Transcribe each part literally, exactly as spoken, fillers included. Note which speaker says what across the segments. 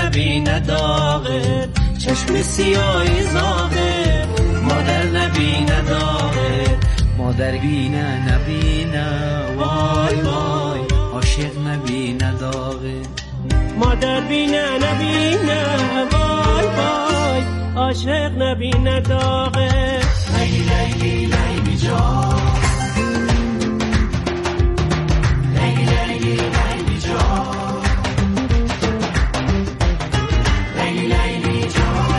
Speaker 1: نبینه داغه، چشم سیاهی زاغه، مادر نبینه داغه، مادر بینه نبینه، وای وای عاشق نبینه داغه، مادر بینه نبینه، وای وای عاشق نبینه داغه. لیلی لیلی لیلی جان، لیلی لیلی لیلی جان، لیلی لیلی جان.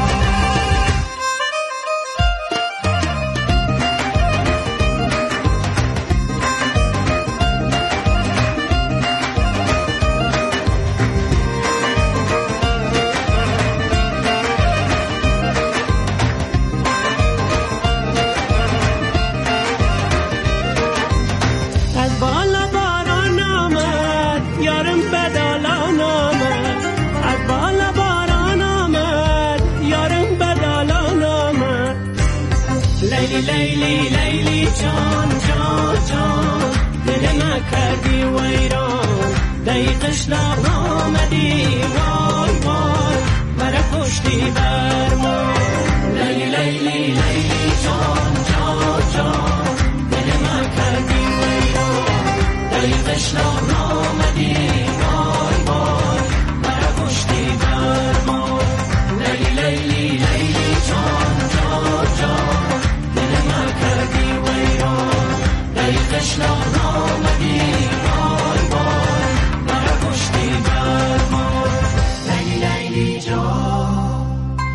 Speaker 1: لیلی لیلی جان جان جان، دل من کردی ویران، دقیقش لاب آمدی، وای وای مرا کشتی بر ما. لیلی لیلی لیلی جان جان جان، دل من کردی ویران، دقیقش لاب آمدی، وای وای مرا کشتی بر ما. لیلی لیلی لیلی جان جان جان، کردی ویران، دقیقش لان آمدی، وای وای مرا کشتی بر ما. لیلی لیلی جان.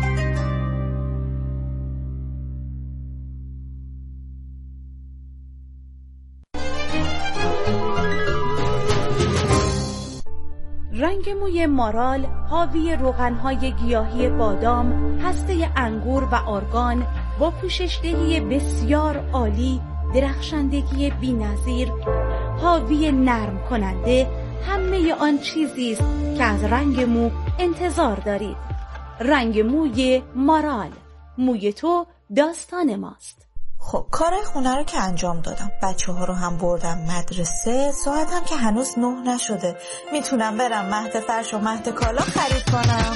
Speaker 2: رنگ موی مارال حاوی روغن‌های گیاهی بادام، هسته انگور و آرگان با پوششدهی بسیار عالی، درخشندگی بی‌نظیر، حاوی نرم کننده همه آن چیزی است که از رنگ مو انتظار دارید. رنگ موی مارال، موی تو داستان ماست.
Speaker 3: خب کار خونه رو که انجام دادم، بچه ها رو هم بردم مدرسه، ساعت هم که هنوز نه نشده، میتونم برم مهد فرش و مهد کالا خرید کنم.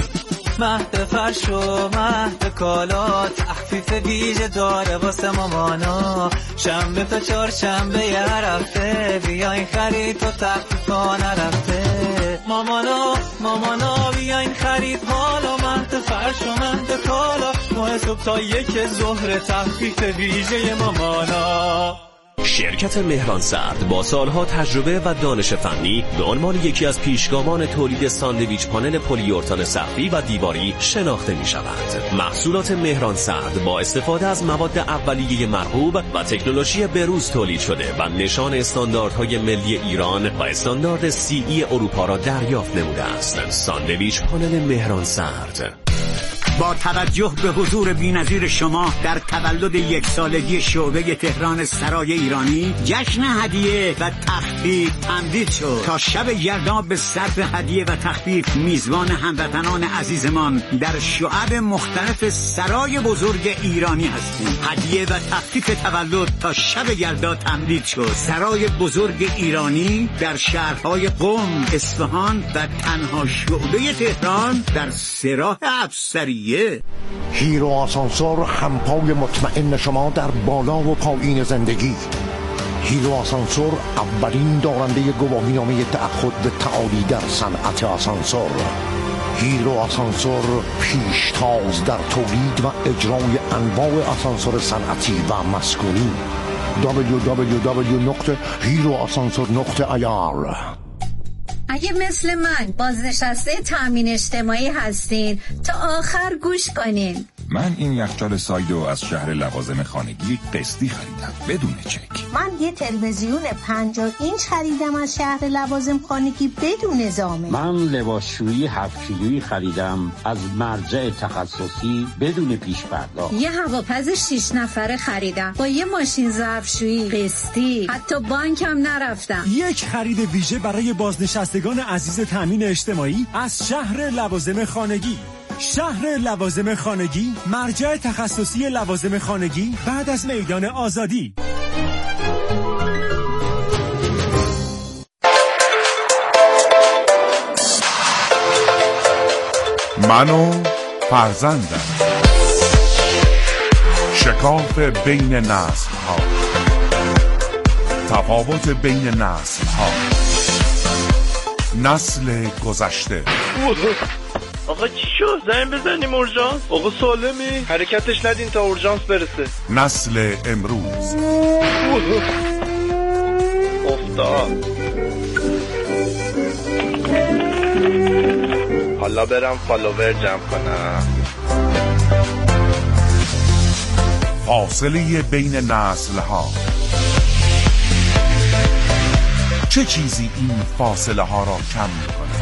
Speaker 1: مهد فرش و مهد کالا تخفیف ویژه داره واسه مامانا، شنبه تا چهار شنبه یه هفته، بیاین خرید و تخفیف ها نرفته. مامانا مامانا بیاین خرید حالا، مهد فرش و مهد کالا، ماه صبح تا یک ظهر تخفیف ویژه مامانا.
Speaker 4: شرکت مهران سرد با سالها تجربه و دانش فنی به عنوان یکی از پیشگامان تولید ساندویچ پانل پلیورتان سقفی و دیواری شناخته می شود. محصولات مهران سرد با استفاده از مواد اولیه مرغوب و تکنولوژی بروز تولید شده و نشان استانداردهای ملی ایران و استاندارد سی ای اروپا را دریافت نموده است. ساندویچ پانل مهران سرد.
Speaker 5: با توجه به حضور بی‌نظیر شما در تولد یک سالگی شعبه تهران سرای ایرانی، جشن هدیه و تخفیف تمدید شد. تا شب یلدا به صرف هدیه و تخفیف میزبان هموطنان عزیزمان در شعب مختلف سرای بزرگ ایرانی هستیم. هدیه و تخفیف تولد تا شب یلدا تمدید شد. سرای بزرگ ایرانی در شهرهای قم، اصفهان و تنها شعبه تهران در سراح افسری.
Speaker 6: هیرو آسانسور، همپای مطمئن شما در بالا و پایین زندگی. هیرو آسانسور اولین دارنده گواهینامه تعهد به تعالی در صنعت آسانسور. هیرو آسانسور پیشتاز در تولید و اجرای انواع آسانسور صنعتی و مسکونی. دبلیو دبلیو دبلیو نقطه هیرو آسانسور نقطه آی آر.
Speaker 7: اگه مثل من بازنشسته تامین اجتماعی هستین تا آخر گوش کنین.
Speaker 8: من این یخچال سایدو از شهر لوازم خانگی قسطی خریدم بدون چک.
Speaker 9: من یه تلویزیون پنجاه اینچ خریدم از شهر لوازم خانگی بدون زامن.
Speaker 10: من لباسشویی هفت کیلویی خریدم از مرجع تخصصی بدون پیش پرداخت.
Speaker 7: یه هواپز شش نفره خریدم با یه ماشین ظرفشویی قسطی، حتی بانکم نرفتم.
Speaker 11: یک خرید ویژه برای بازنشستگان عزیز تامین اجتماعی از شهر لوازم خانگی. شهر لوازم خانگی، مرجع تخصصی لوازم خانگی بعد از میدان آزادی.
Speaker 8: من و فرزندم. شکاف بین نسل ها، تفاوت بین نسل ها، نسل گذشته.
Speaker 12: آقا چی شد؟ زنگ بزنیم اورژانس؟ آقا سالمی؟ حرکتش ندین تا اورژانس برسه.
Speaker 8: نسل امروز.
Speaker 12: افتاد. حالا برم فالوور جمع کنم.
Speaker 8: فاصله بین نسل ها. چه چیزی این فاصله ها را کم میکنه؟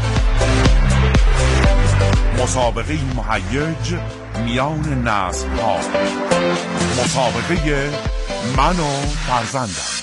Speaker 8: مسابقه مهیج میان نسل ها، مسابقه من و فرزندم.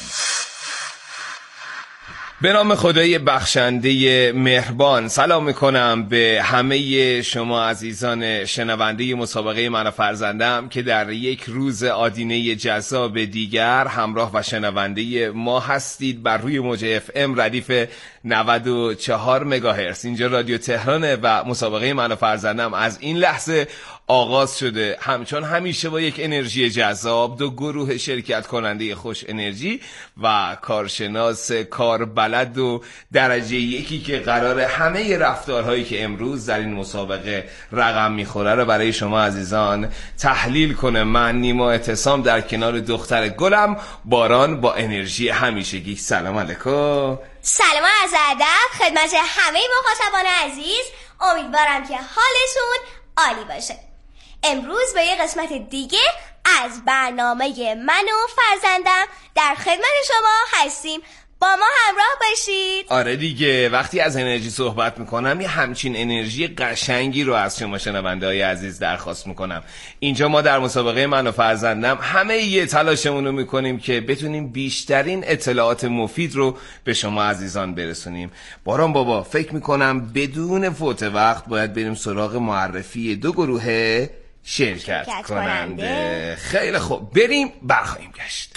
Speaker 13: به نام خدای بخشنده مهربان سلام میکنم به همه شما عزیزان شنونده مسابقه من و فرزندم که در یک روز آدینه جذاب دیگر همراه و شنونده ما هستید بر روی موج اف ام ردیف نود و چهار مگاهرتز. اینجا رادیو تهرانه و مسابقه من و فرزندم از این لحظه آغاز شده، همچون همیشه با یک انرژی جذاب، دو گروه شرکت کننده خوش انرژی و کارشناس کاربلد و درجه یکی که قراره همه رفتارهایی که امروز در این مسابقه رقم میخوره رو برای شما عزیزان تحلیل کنه. من نیما اعتصام در کنار دختر گلم باران با انرژی همیشگی. سلام علیکم.
Speaker 14: سلام از ادب خدمت همه مخاطبان عزیز، امیدوارم که حالشون عالی باشه. امروز به یه قسمت دیگه از برنامه من و فرزندم در خدمت شما هستیم، با ما همراه باشید.
Speaker 13: آره دیگه، وقتی از انرژی صحبت میکنم یه همچین انرژی قشنگی رو از شما شنونده های عزیز درخواست میکنم. اینجا ما در مسابقه من و فرزندم همه یه تلاشمون رو میکنیم که بتونیم بیشترین اطلاعات مفید رو به شما عزیزان برسونیم. باران بابا فکر میکنم بدون فوت وقت باید بریم سراغ معرفی دو گروه شرکت, شرکت کننده. کننده خیلی خوب، بریم برخواهیم گشت.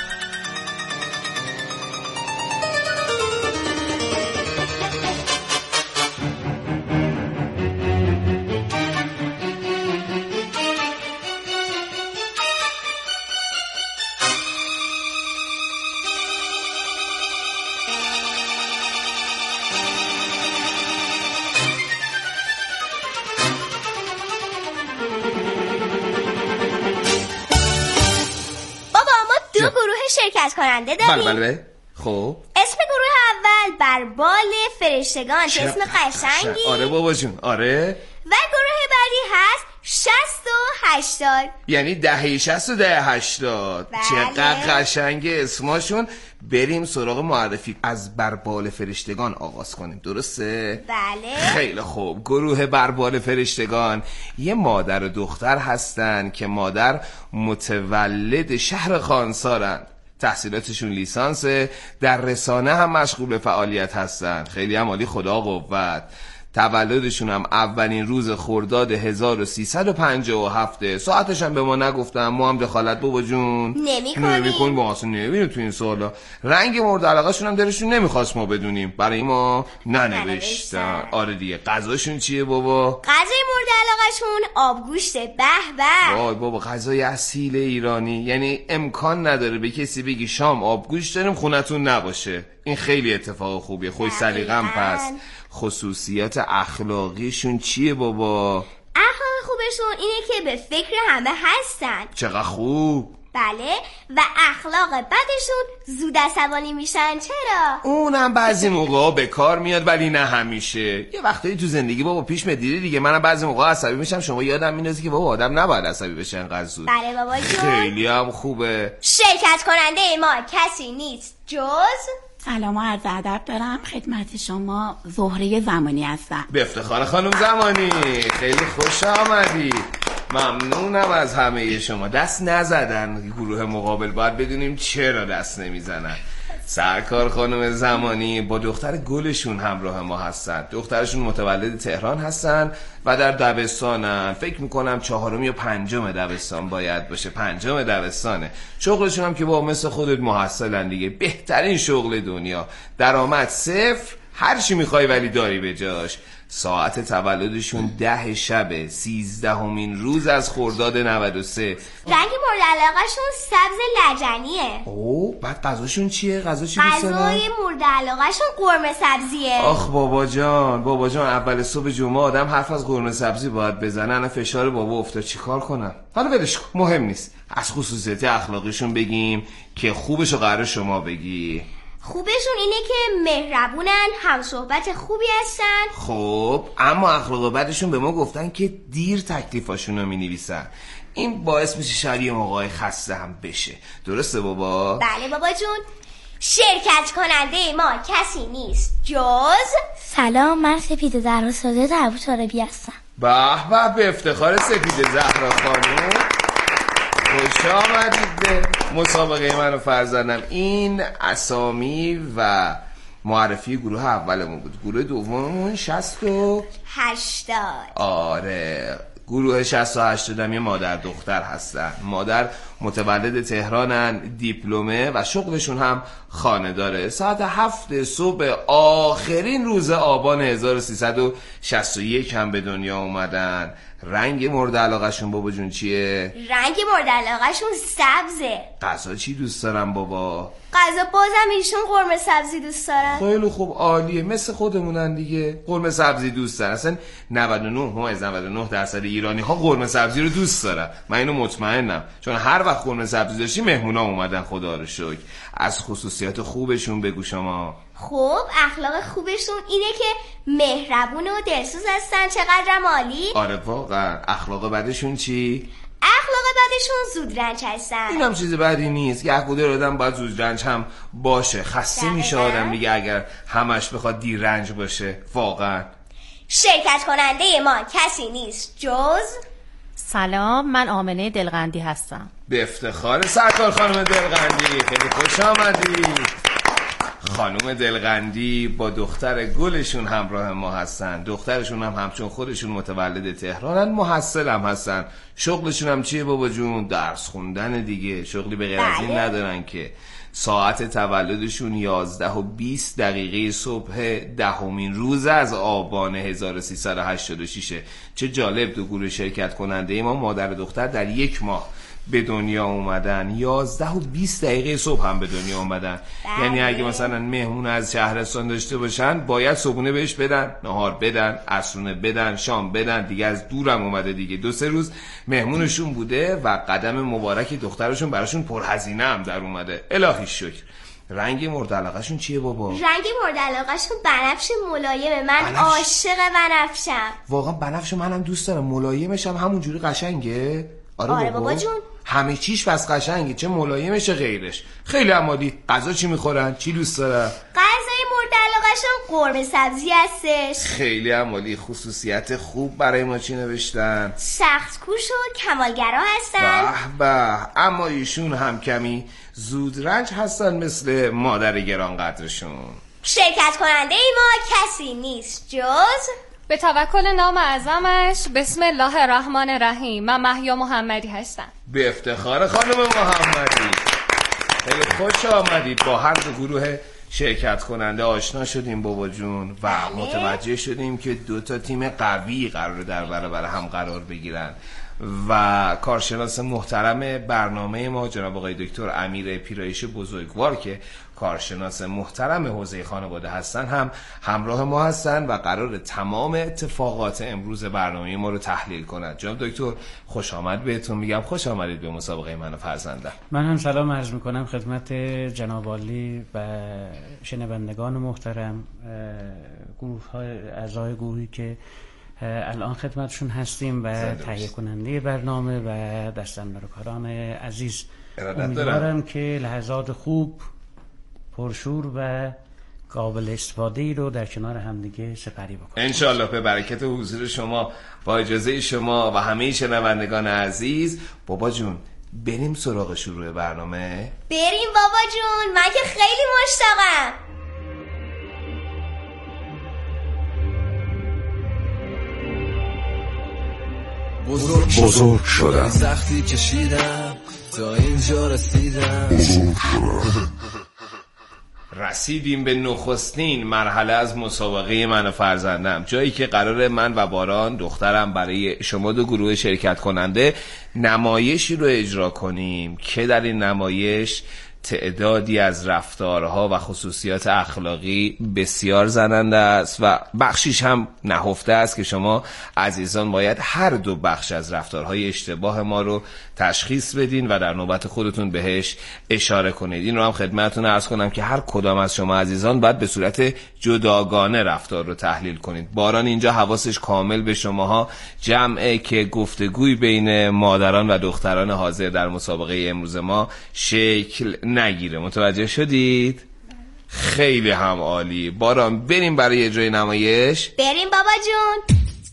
Speaker 14: شرکت کننده داریم.
Speaker 13: بله بله. خب
Speaker 14: اسم گروه اول بر بال فرشتگان که اسم قشنگی.
Speaker 13: آره بابا جون، آره.
Speaker 14: و گروه بعدی هست شصت و هشتاد،
Speaker 13: یعنی دهه شصت و دهه هشتاد. چقدر قشنگه اسماشون. بریم سراغ معرفی. از بربال فرشتگان آغاز کنیم، درسته؟
Speaker 14: بله.
Speaker 13: خیلی خوب. گروه بربال فرشتگان یه مادر و دختر هستن که مادر متولد شهر خانسارن، تحصیلاتشون لیسانسه، در رسانه هم مشغول به فعالیت هستن. خیلی هم عالی، خدا قوت. تولدشون هم اولین روز خرداد هزار و سیصد و پنجاه و هفت. ساعتش هم به ما نگفتن، ما هم دخالت بابا جون
Speaker 14: نمی کنیم
Speaker 13: نمی کنیم با اصلا نمیبینیم تو این سوالا. رنگ مورد علاقه شون هم دلشون نمیخواست ما بدونیم، برای ما ننوشتن. آره دیگه. غذاشون چیه بابا؟
Speaker 14: غذای مورد علاقه شون آبگوشت. به به.
Speaker 13: وای بابا، غذای اصیل ایرانی، یعنی امکان نداره به کسی بگی شام آبگوشت داریم خونتون نباشه. این خیلی اتفاق خوبیه. خوش سلیقه‌ام. پس خصوصیات اخلاقیشون چیه بابا؟
Speaker 14: اخلاق خوبشون اینه که به فکر همه هستن.
Speaker 13: چقدر خوب.
Speaker 14: بله. و اخلاق بدشون زود عصبانی میشن. چرا؟
Speaker 13: اونم بعضی موقع به کار میاد ولی نه همیشه. یه وقتایی تو زندگی بابا پیش میاد دیگه. منم بعضی موقع عصبی میشم. شما یادم میندازی که بابا آدم نباید عصبی بشه انقدر زود.
Speaker 14: بله بابا جون.
Speaker 13: خیلی هم خوبه.
Speaker 14: شرکت کننده ما کسی نیست جز
Speaker 15: سلام و عرض ادب دارم خدمت شما. زهره زمانی هستم.
Speaker 13: به افتخار خانم زمانی، خیلی خوش آمدی. ممنونم از همه شما. دست نزدن گروه مقابل، باید بدونیم چرا دست نمیزنن. سرکار خانم زمانی با دختر گلشون همراه ما هستن. دخترشون متولد تهران هستن و در دبستانن. فکر میکنم چهارمی و پنجم دبستان باید باشه. پنجم دبستانه. شغلشون هم که با مثل خودت محصلن دیگه. بهترین شغل دنیا. درآمد صفر، هر چی میخوای ولی داری به جاش. ساعت تولدشون ده شب سیزدهمین روز از خرداد نود و سه.
Speaker 14: رنگ مورد علاقه‌شون سبز لجنیه.
Speaker 13: اوه بعد غذاشون چیه؟ غذا چی دوست دارن؟
Speaker 14: غذای مورد علاقه‌شون قرمه سبزیه.
Speaker 13: آخ بابا جان، بابا جان اول صبح جمعه آدم حرف از قرمه سبزی باید بزنه. انا فشار بابا افتاد چیکار کنم؟ حالا ولش کن، مهم نیست. از خصوصیت اخلاقیشون بگیم که خوبشو قرار شما بگی.
Speaker 14: خوبشون اینه که مهربونن، همصحبت خوبی هستن.
Speaker 13: خب اما اخلاق بدشون به ما گفتن که دیر تکلیفاشون رو می‌نویسن. این باعث میشه شاید یه موقعی خسته هم بشه. درسته بابا؟
Speaker 14: بله بابا جون. شرکت کننده ما کسی نیست جز
Speaker 16: سلام، من سپیده زهرا سازه ابو طالبی هستم.
Speaker 13: به به به افتخار سپیده زهرا خانم، خوش آمدید به مسابقه من و فرزندم. این اسامی و معرفی گروه اولمون بود. گروه دوممون شصت و
Speaker 14: هشتاد.
Speaker 13: آره گروه شصت و هشتاد هم یه مادر دختر هستن. مادر متولد تهرانن، دیپلمه و شغلشون هم خانه داره. ساعت هفت صبح آخرین روز آبان هزار و سیصد و شصت و یک هم به دنیا اومدن. رنگ مورد علاقهشون بابا جون چیه؟
Speaker 14: رنگ مورد علاقهشون سبزه.
Speaker 13: غذا چی دوست دارن بابا؟
Speaker 14: غذا بازم ایشون قرمه سبزی دوست دارن.
Speaker 13: خیلی خوب، عالیه، مثل خودمونن دیگه. قرمه سبزی دوست دارن. اصلا نود و نه و نود و نه درصد ایرانی ها قرمه سبزی رو دوست دارن. من اینو مطمئنم، چون هر وقت قرمه سبزی داشتی مهمونا اومدن. خدا رو شکر. از خصوصیات خوبشون بگو شما.
Speaker 14: خب اخلاق خوبشون اینه که مهربون و دلسوز هستن. چقدر عالی.
Speaker 13: آره واقعا. اخلاق بدشون چی؟
Speaker 14: اخلاق بدشون زود رنج هستن.
Speaker 13: این هم چیز بدی نیست. گهگودر آدم باید زود رنج هم باشه. خسته میشه آدم دیگه اگر همش بخواد دیر رنج باشه. واقعا.
Speaker 14: شرکت کننده ما کسی نیست جز
Speaker 17: سلام، من آمنه دلقندی هستم.
Speaker 13: به افتخار سرکار خانم دلقندی، خیلی خوش آمدی. خانم دلقندی با دختر گلشون همراه ما هستن. دخترشون هم همچون خودشون متولد تهرانن، محصل هم هستن. شغلشون هم چیه بابا جون؟ درس خوندن دیگه. شغلی به غیر از این ندارن که. ساعت تولدشون یازده و بیست دقیقه صبح دهمین روز از آبان هزار و سیصد و هشتاد و شش. چه جالب، دو گروه شرکت کننده ما مادر دختر در یک ماه به دنیا اومدن. یازده و بیست دقیقه صبح هم به دنیا اومدن. بله. یعنی اگه مثلا مهمون از شهرستان داشته باشن باید صبحونه بهش بدن، نهار بدن، عصرونه بدن، شام بدن. دیگه از دورم اومده دیگه. دو سه روز مهمونشون بوده و قدم مبارک دخترشون براشون پرهزینه هم در اومده. الهی شکر. رنگ مورد علاقه‌شون چیه بابا؟
Speaker 14: رنگ مورد علاقه‌شون بنفش ملایمه. من بنفش. عاشق بنفشم.
Speaker 13: واقعا بنفش منم دوست دارم. ملایمش هم همونجوری قشنگه. آره,
Speaker 14: آره
Speaker 13: بابا.
Speaker 14: بابا جون.
Speaker 13: همه چیش پس قشنگه، چه ملایمه چه غیرش. خیلی عمالی. غذا چی میخورن؟ چی دوست دارن؟
Speaker 14: غذای مورد علاقه‌شون قرمه سبزی هستش.
Speaker 13: خیلی عمالی. خصوصیت خوب برای ما چی نوشتن؟
Speaker 14: سخت کوش و کمالگرا هستن.
Speaker 13: به به. اما ایشون هم کمی زود رنج هستن مثل مادر گرانقدرشون.
Speaker 14: شرکت کننده ای ما کسی نیست جز
Speaker 18: به توکل نام اعظمش. بسم الله الرحمن الرحیم. من مهیا محمدی هستم.
Speaker 13: به افتخار خانم محمدی، خیلی خوش آمدید. با هر دو گروه شرکت کننده آشنا شدیم بابا جون و بله. متوجه شدیم که دو تا تیم قوی قراره در برابر هم قرار بگیرن و کارشناس محترم برنامه ما جناب آقای دکتر امیر پیرایش بزرگوار که کارشناس محترم حوزه خانواده هستن هم همراه ما هستن و قرار تمام اتفاقات امروز برنامه ما رو تحلیل کنند. جناب دکتر خوش آمد بهتون میگم. خوش آمدید به مسابقه من و فرزندم.
Speaker 19: من هم سلام عرض میکنم خدمت جناب عالی و شنوندگان محترم، گروه های اعضای گروهی که الان خدمتشون هستیم و تهیه کننده برنامه و دستاندرکاران عزیز. امیدوارم که لحظات خوب، پرشور و قابل استفاده ای رو در کنار همدیگه سپری بکنیم
Speaker 13: انشالله. به برکت حضور شما، با اجازه شما و همه شنوندگان عزیز. بابا جون بریم سراغ شروع برنامه.
Speaker 14: بریم بابا جون، من که خیلی مشتاقم.
Speaker 8: بزرگ, بزرگ شدم،
Speaker 1: سختی کشیدم تا اینجا رسیدم.
Speaker 8: بزرگ شدم.
Speaker 13: رسیدیم به نخستین مرحله از مسابقه من و فرزندم، جایی که قرار من و باران دخترم برای شما دو گروه شرکت کننده نمایشی رو اجرا کنیم که در این نمایش تعدادی از رفتارها و خصوصیات اخلاقی بسیار زننده است و بخشیش هم نهفته است که شما عزیزان باید هر دو بخش از رفتارهای اشتباه ما رو تشخیص بدین و در نوبت خودتون بهش اشاره کنید. این رو هم خدمتتون عرض کنم که هر کدام از شما عزیزان باید به صورت جداگانه رفتار رو تحلیل کنید. باران اینجا حواسش کامل به شماها جمعه که گفتگوی بین مادران و دختران حاضر در مسابقه امروز ما شکل نگیره. متوجه شدید؟ خیلی هم عالی. باران بریم برای اجرای نمایش.
Speaker 14: بریم بابا جون.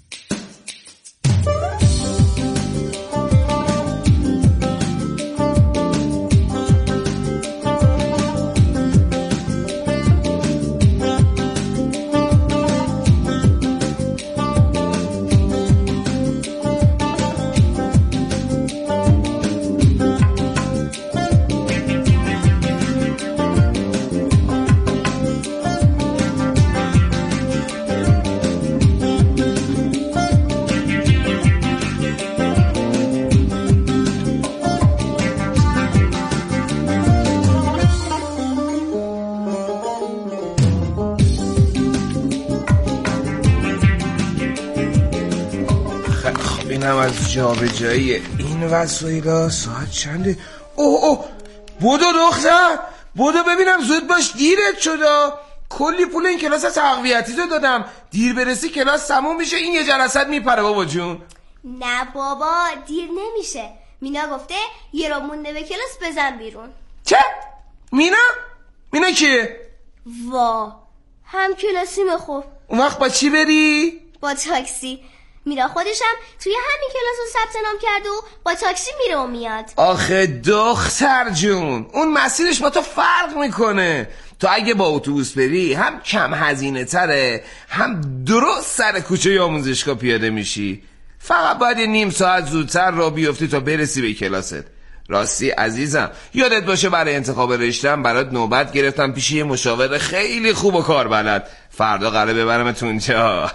Speaker 13: اینم از جابجایی این وسایل. ساعت چنده؟ اوه اوه بودو دختر بودو ببینم زود باش دیرت شده. کلی پول این کلاس تقویتی تو دادم، دیر برسی کلاس تموم میشه این یه جلسات میپره بابا جون.
Speaker 14: نه بابا دیر نمیشه، مینا گفته یه رو مونده به کلاس بزن بیرون.
Speaker 13: چه؟ مینا؟ مینا کیه؟
Speaker 14: وا هم کلاسی میخوب.
Speaker 13: اون وقت با چی بری؟
Speaker 14: با تاکسی. میرا خودشم توی همین کلاس رو ثبت نام کرده و با تاکسی میره و میاد.
Speaker 13: آخه دختر جون اون مسیرش با تو فرق میکنه. تو اگه با اتوبوس بری هم کم هزینه تره هم درست سر کوچه آموزشگاه پیاده میشی. فقط باید نیم ساعت زودتر را بیفتی تا برسی به کلاست. راستی عزیزم یادت باشه برای انتخاب رشته‌ام برات نوبت گرفتم پیش یه مشاور خیلی خوب و کاربلد. فردا قراره ببرمت اونجا.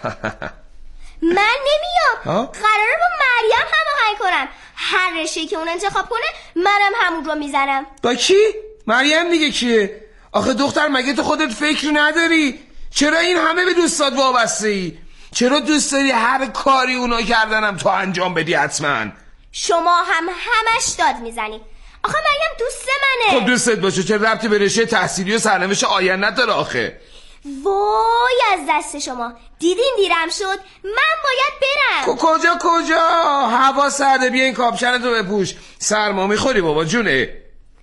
Speaker 14: من نمیام. قراره با مریم هماهنگ کنم. هر رشته‌ای که اون انتخاب کنه منم همون رو میزنم.
Speaker 13: با کی؟ مریم دیگه کیه؟ آخه دختر مگه تو خودت فکر نداری؟ چرا این همه به دوستات وابسته ای؟ چرا دوست داری هر کاری اونا کردنم تو انجام بدی حتما؟
Speaker 14: شما هم همش داد میزنی. آخه مریم دوست منه.
Speaker 13: خب دوستت باشه چه ربطی به رشته تحصیلی و سرنوشت آینده داره آخه؟
Speaker 14: وای از دست شما. دیدین دیرم شد من باید برم.
Speaker 13: کجا کجا؟ هوا سرده بیا این کاپشنتو بپوش سرما میخوری بابا جونه.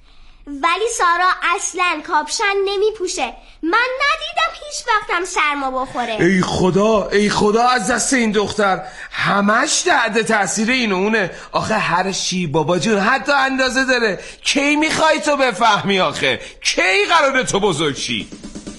Speaker 14: ولی سارا اصلا کاپشن نمیپوشه. من ندیدم هیچ وقتم سرما بخوره.
Speaker 13: ای خدا ای خدا از دست این دختر همش تحت تاثیر این و اونه. آخه هر چی بابا جون حتی اندازه داره. کی میخوای تو بفهمی آخه؟ کی قراره تو بزرگ شی؟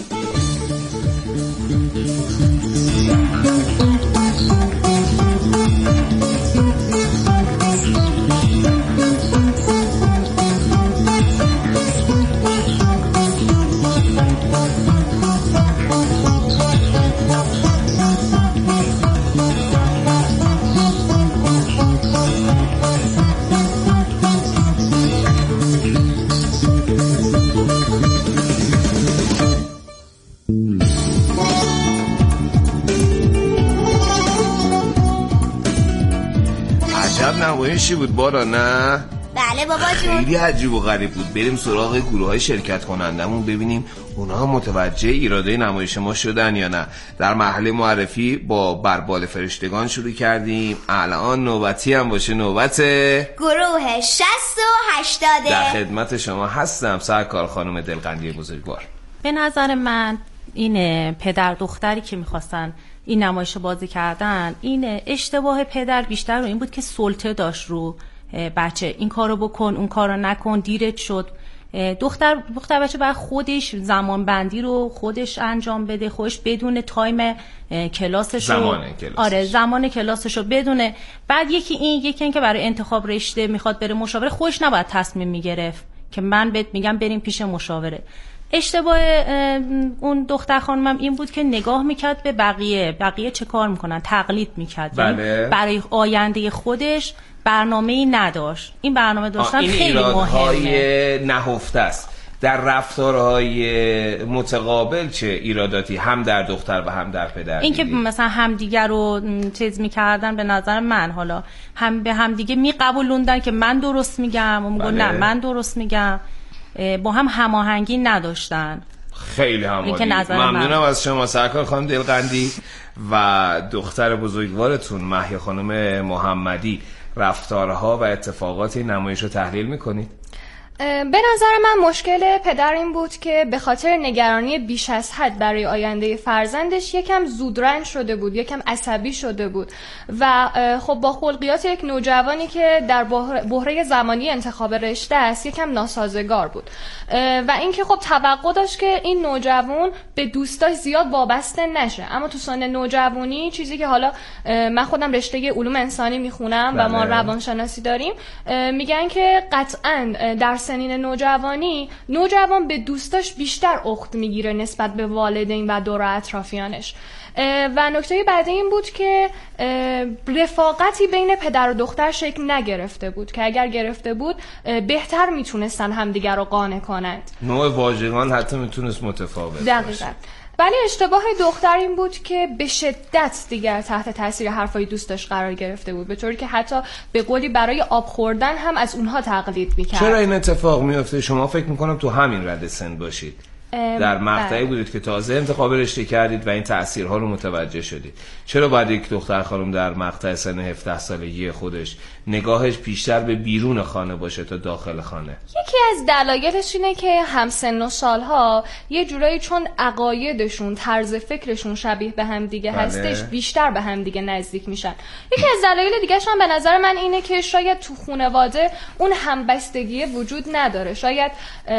Speaker 13: نمایشی بود بارا نه؟
Speaker 14: بله بابا جون.
Speaker 13: خیلی عجیب و غریب بود. بریم سراغ گروه های شرکت کنندمون ببینیم اونا متوجه ایراده نمایش ما شدن یا نه. در مرحله معرفی با بربال فرشتگان شروع کردیم. الان نوبتی هم باشه نوبت
Speaker 14: گروه شصت و هشتاده.
Speaker 13: در خدمت شما هستم سرکار خانم دلقندی بزرگوار.
Speaker 17: به نظر من این پدر دختری که میخواستن این نمایش بازی کردن این اشتباه پدر بیشتر رو این بود که سلطه داشت رو بچه. این کارو بکن اون کارو نکن دیرت شد. دختر دختر بچه باید خودش زمان بندی رو خودش انجام بده، خودش بدون تایم کلاسش رو
Speaker 13: زمان کلاسش.
Speaker 17: آره زمان کلاسش رو بدونه. بعد یکی این یکی این که برای انتخاب رشته میخواد بره مشاوره خودش نباید تصمیم میگرفت که من بهت میگم بریم پیش مشاوره. اشتباه اون دختر خانمم این بود که نگاه میکرد به بقیه بقیه چه کار میکنن، تقلید میکرد.
Speaker 13: بله.
Speaker 17: برای آینده خودش برنامه‌ای نداشت. این برنامه داشتن خیلی مهمه. این
Speaker 13: ایرادهای نهفته است. در رفتارهای متقابل چه ایراداتی هم در دختر و هم در پدر؟
Speaker 17: این که مثلا همدیگر رو چیز میکردن، به نظر من حالا هم به همدیگه میقبولوندن که من درست میگم و میگن نه من درست میگم، با هم هماهنگی نداشتن.
Speaker 13: خیلی هماهنگی. ممنونم از شما سرکار خانم دلقندی و دختر بزرگوارتون مهیا خانم محمدی. رفتارها و اتفاقات این نمایش رو تحلیل میکنید؟
Speaker 18: به نظر من مشکل پدر این بود که به خاطر نگرانی بیش از حد برای آینده فرزندش یکم زودرنج شده بود، یکم عصبی شده بود و خب با خلقیات یک نوجوانی که در بحران زمانی انتخاب رشته است یکم ناسازگار بود و اینکه خب توقع داشت که این نوجوان به دوستاش زیاد وابسته نشه. اما تو سن نوجوانی، چیزی که حالا من خودم رشته علوم انسانی میخونم و ما روانشناسی داریم، میگن که قطعاً در سنین نوجوانی نوجوان به دوستاش بیشتر اخت میگیره نسبت به والدین و دور اطرافیانش. و نکته بعدی این بود که رفاقتی بین پدر و دختر شکل نگرفته بود که اگر گرفته بود بهتر میتونستن همدیگر رو قانع کنند.
Speaker 13: نوع واژگان حتی میتونست متفاوت
Speaker 18: دقیقاً
Speaker 13: باشه.
Speaker 18: ولی اشتباه دختر این بود که به شدت دیگر تحت تاثیر حرفای دوستش قرار گرفته بود، به طوری که حتی به قولی برای آب خوردن هم از اونها تقلید میکرد.
Speaker 13: چرا این اتفاق میفته؟ شما فکر میکنم تو همین رده سن باشید، در مقطعی بودید که تازه انتخاب رشته کردید و این تأثیرها رو متوجه شدید. چرا باید یک دختر خانم در مقطع سن هفده سالگی خودش نگاهش بیشتر به بیرون خانه باشه تا داخل خانه؟
Speaker 18: یکی از دلایلش اینه که همسن و سالها یه جورایی چون عقایدشون، طرز فکرشون شبیه به هم دیگه بله. هستش، بیشتر به هم دیگه نزدیک میشن. یکی از دلایل دیگه‌ش هم به نظر من اینه که شاید تو خانواده اون همبستگی وجود نداره. شاید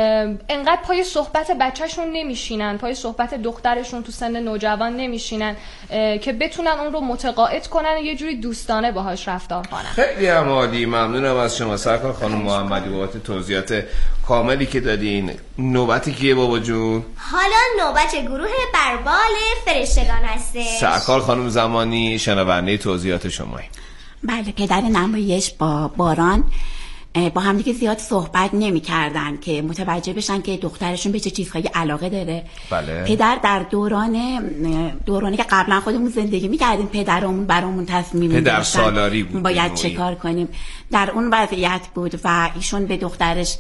Speaker 18: انقدر پای صحبت بچه‌شون نمیشینن، پای صحبت دخترشون تو سن نوجوان نمیشینن که بتونن اون رو متقاعد کنن و یه جوری دوستانه باهاش رفتار کنن.
Speaker 13: خیلی عالی. ممنونم از شما سرکار خانم محمدی بابت توضیحات کاملی که دادین. نوبتی کیه بابا جون؟
Speaker 14: حالا نوبت گروه بربال فرشتگان هسته.
Speaker 13: سرکار خانم زمانی شنونده توضیحات شمایی.
Speaker 15: بله، پدر نمایش با باران با هم دیگه زیاد صحبت نمی کردن که متوجه بشن که دخترشون به چه چیزهایی علاقه داره.
Speaker 13: بله.
Speaker 15: پدر در دوران دورانی که قبلا خودمون زندگی می کردیم پدرمون برامون تصمیم می
Speaker 13: پدر سالاری بود
Speaker 15: باید چه کار کنیم، در اون وضعیت بود و ایشون به دخترش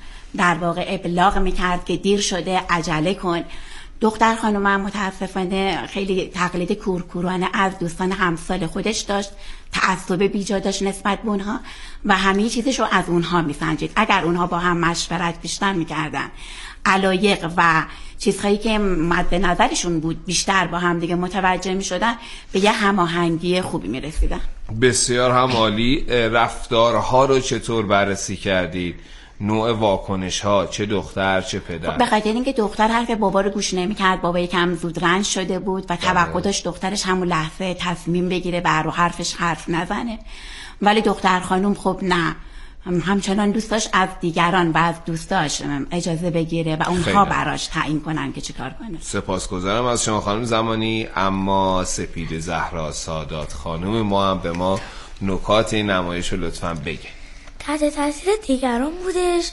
Speaker 15: در واقع ابلاغ می کرد که دیر شده عجله کن. دختر خانومم متاسفانه خیلی تقلید کورکورانه از دوستان همسال خودش داشت، تعصب بیجا داشت نسبت به اونها و همه چیزش رو از اونها میسنجید. اگر اونها با هم مشورت بیشتر میکردن، علایق و چیزهایی که مد نظرشون بود بیشتر با هم دیگه متوجه میشدن، به یه هماهنگی خوبی میرسیدن.
Speaker 13: بسیار هم عالی. رفتارها رو چطور بررسی کردید؟ نوع واکنش ها، چه دختر چه پدر؟
Speaker 15: به خاطر اینکه دختر حرف بابا رو گوش نمی‌کرد، بابا یکم زود رنج شده بود و توقع داشت دخترش همون لحظه تصمیم بگیره و رو حرفش حرف نزنه، ولی دختر خانم خب نه، همچنان دوست داشت از دیگران و از دوستاش اجازه بگیره و اونها براش تعیین کنن که چه کار کنه.
Speaker 13: سپاسگزارم از شما خانم زمانی. اما سپید زهرا سادات خانم ما هم به ما نکات این نمایش رو لطفاً بگه.
Speaker 16: تحت تاثیر دیگران بودش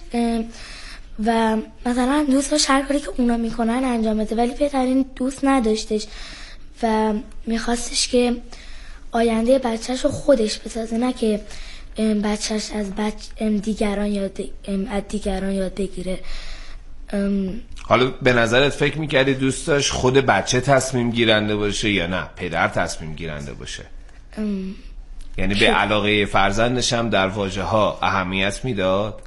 Speaker 16: و مثلا دوست داشت هر کاری که اونا میکنن انجام بده، ولی پدر این دوست نداشتش و میخواستش که آینده بچهش رو خودش بسازه، نه که بچهش از بچ... دیگران یاد از دیگران یاد بگیره.
Speaker 13: حالا به نظرت فکر میکردی دوست داشت خود بچه تصمیم گیرنده باشه یا نه پدر تصمیم گیرنده باشه؟ ام... یعنی به علاقه فرزندش هم در واژه ها اهمیت میداد؟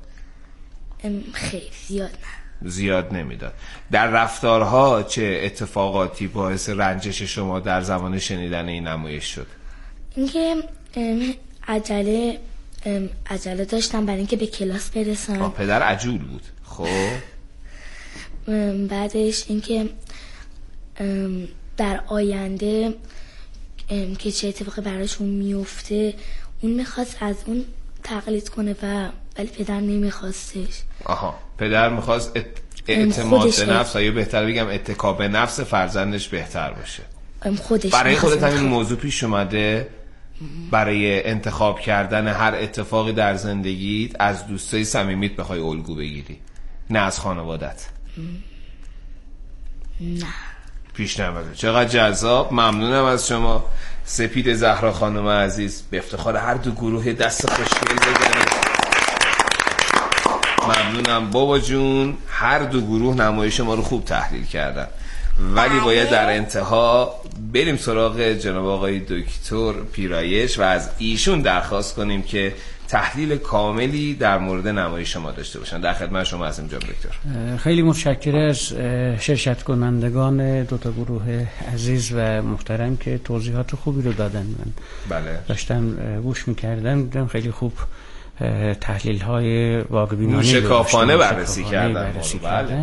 Speaker 16: خیلی زیاد نه.
Speaker 13: زیاد نمیداد. در رفتارها چه اتفاقاتی باعث رنجش شما در زمان شنیدن این نمایش شد؟
Speaker 16: اینکه عجله عجله داشتم برای اینکه به کلاس برسم.
Speaker 13: پدر عجول بود. خب
Speaker 16: بعدش اینکه در آینده که چه اتفاقی براشون میفته اون میخواست از اون تقلید کنه و ولی پدر نمیخواستش.
Speaker 13: آها، پدر میخواست ات... اعتماد به نفس یا بهتر بگم اتکا به نفس فرزندش بهتر باشه.
Speaker 16: خودش
Speaker 13: برای خودت همین موضوع پیش اومده برای انتخاب کردن هر اتفاقی در زندگیت از دوستای صمیمیت بخوای الگو بگیری، نه از خانوادت؟
Speaker 16: نه
Speaker 13: پیش نمیده. چقدر جذاب. ممنونم از شما سپید زهرا خانم عزیز. به افتخار هر دو گروه دست خوشگل بزنید. ممنونم بابا جون. هر دو گروه نمایش ما رو خوب تحلیل کردن، ولی باید در انتها بریم سراغ جناب آقای دکتر پیرایش و از ایشون درخواست کنیم که تحلیل کاملی در مورد نمایش شما داشته باشن. در خدمت شما هستم جناب دکتر.
Speaker 19: خیلی متشکرم از شرکت کنندگان دو تا گروه عزیز و محترم که توضیحات خوبی رو دادن. من
Speaker 13: بله
Speaker 19: داشتم گوش می‌کردم، دیدم خیلی خوب تحلیل های واقع‌بینانه
Speaker 13: شکافانه بررسی کردن.
Speaker 19: بله.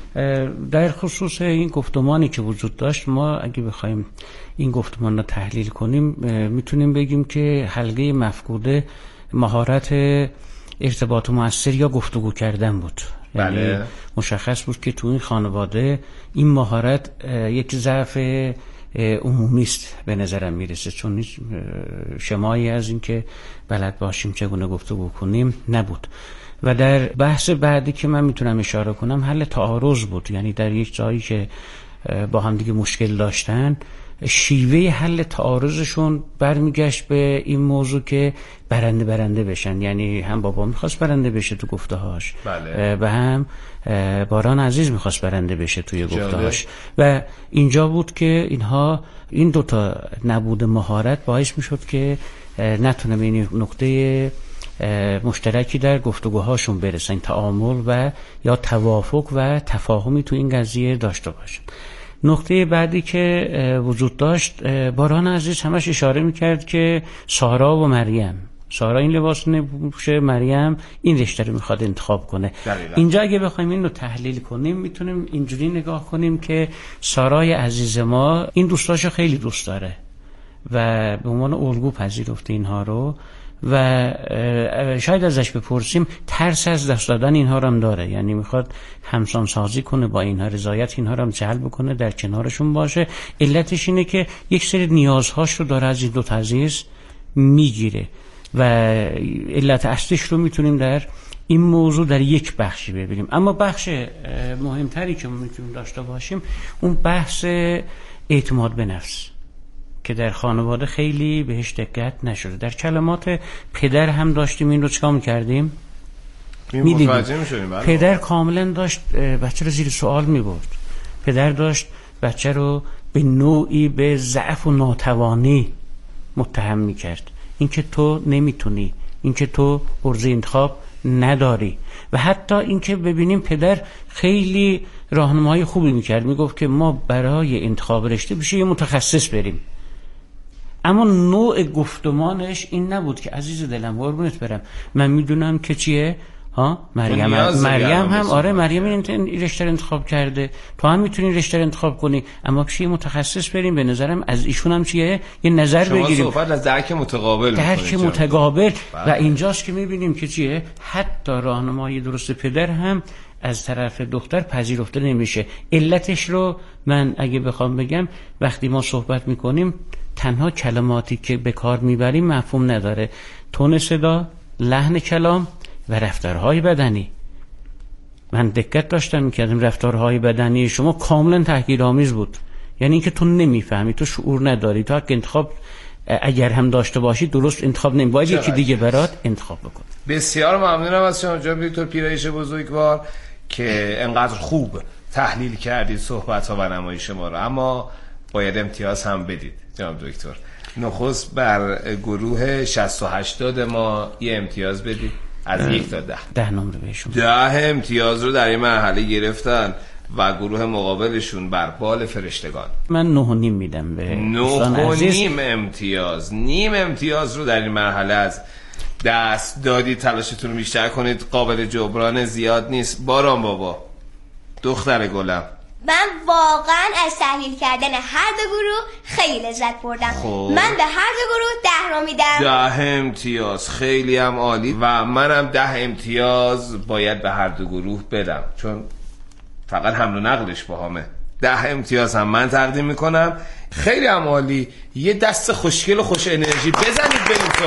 Speaker 19: در خصوص این گفتمانی که وجود داشت، ما اگه بخوایم این گفتمان رو تحلیل کنیم میتونیم بگیم که حلقه مفقوده مهارت ارتباط مؤثر یا گفتگو کردن بود.
Speaker 13: بله.
Speaker 19: یعنی مشخص بود که تو این خانواده این مهارت یک ضعف عمومی است به نظرم میرسه، چون شمایی از این که بلد باشیم چگونه گفتگو کنیم نبود. و در بحث بعدی که من میتونم اشاره کنم حل تعارض بود، یعنی در یک جایی که با هم دیگه مشکل داشتن شیوه حل تعارضشون برمیگشت به این موضوع که برنده برنده بشن، یعنی هم بابا میخواست برنده بشه تو گفته‌هاش
Speaker 13: بله.
Speaker 19: و هم باران عزیز میخواست برنده بشه توی گفته‌هاش و اینجا بود که اینها این دوتا نبود مهارت باعث میشد که نتونه به این نقطه مشترکی در گفتگوهاشون برسن، تعامل و یا توافق و تفاهمی تو این قضیه داشته باشن. نقطه بعدی که وجود داشت، باران عزیز همش اشاره میکرد که سارا و مریم، سارا این لباس نپوشه، مریم این رشته رو میخواد انتخاب کنه.
Speaker 13: دقیقا.
Speaker 19: اینجا اگه بخوایم این رو تحلیل کنیم میتونیم اینجوری نگاه کنیم که سارای عزیز ما این دوستاشو خیلی دوست داره و به عنوان الگو پذیرفته اینها رو و شاید ازش بپرسیم ترس از دست دادن اینها رو هم داره، یعنی میخواد همسان سازی کنه با اینها، رضایت اینها رو هم جلب کنه، در کنارشون باشه. علتش اینه که یک سری نیازهاش رو داره از این دو عزیز میگیره و علت اصلیش رو میتونیم در این موضوع در یک بخشی ببینیم. اما بخش مهمتری که میتونیم داشته باشیم اون بحث اعتماد به نفس که در خانواده خیلی بهش دقت نشده. در کلمات پدر هم داشتیم این رو چکار میکردیم؟ میدیدیم پدر کاملا داشت بچه رو زیر سوال میبرد، پدر داشت بچه رو به نوعی به ضعف و ناتوانی متهم میکرد، اینکه تو نمیتونی، اینکه تو عرضه انتخاب نداری. و حتی اینکه ببینیم پدر خیلی راهنمایی خوبی میکرد، میگفت که ما برای انتخاب رشته بشه یه متخصص بریم، اما نوع گفتمانش این نبود که عزیز دلم قربونت برم من میدونم که چیه ها مریم هم. مریم هم آره مریم این رشته رو انتخاب کرده، تو هم میتونی رشته رو انتخاب کنی، اما پیش یه متخصص بریم. به نظرم از ایشون هم چیه یه نظر
Speaker 13: شما
Speaker 19: بگیریم.
Speaker 13: شما صحبت از درک متقابل
Speaker 19: درک متقابل و اینجاست که میبینیم که چیه حتی راهنمایی درست پدر هم از طرف دختر پذیرفته نمیشه. علتش رو من اگه بخوام بگم وقتی ما صحبت میکنیم تنها کلماتی که به کار میبریم مفهوم نداره، تون صدا، لحن کلام و رفتارهای بدنی. من دقت داشتم میکردم رفتارهای بدنی شما کاملا تحقیرآمیز بود، یعنی اینکه تو نمیفهمی، تو شعور نداری، تو حق انتخاب اگر هم داشته باشی درست انتخاب نمی‌باید یکی دیگه برات انتخاب بکن.
Speaker 13: بسیار ممنونم از شما جناب دکتر پیرایش بزرگوار که انقدر خوب تحلیل کردید صحبت‌ها و نمایش ما رو، اما باید امتیاز هم بدید جناب دکتر. نخست بر گروه شصت و هشتاد ما یه امتیاز بدید از یک تا ده.
Speaker 19: ده نمره بهشون.
Speaker 13: ده امتیاز رو در این مرحله گرفتن و گروه مقابلشون بر بال فرشتگان.
Speaker 19: من نه و نیم میدم به
Speaker 13: نه و نیم امتیاز. نیم امتیاز رو در این مرحله از دست دادید، تلاشتون رو بیشتر کنید، قابل جبران زیاد نیست. باران بابا دختر گلم،
Speaker 14: من واقعا از تحلیل کردن هر دو گروه خیلی لذت بردم.
Speaker 13: خوب.
Speaker 14: من به هر دو گروه ده رو میدم.
Speaker 13: ده امتیاز، خیلی هم عالی. و منم ده امتیاز باید به هر دو گروه بدم، چون فقط حمل و نقلش باهامه. ده امتیاز هم من تقدیم میکنم. خیلی هم عالی. یه دست خوشگل و خوش انرژی بزنید بریم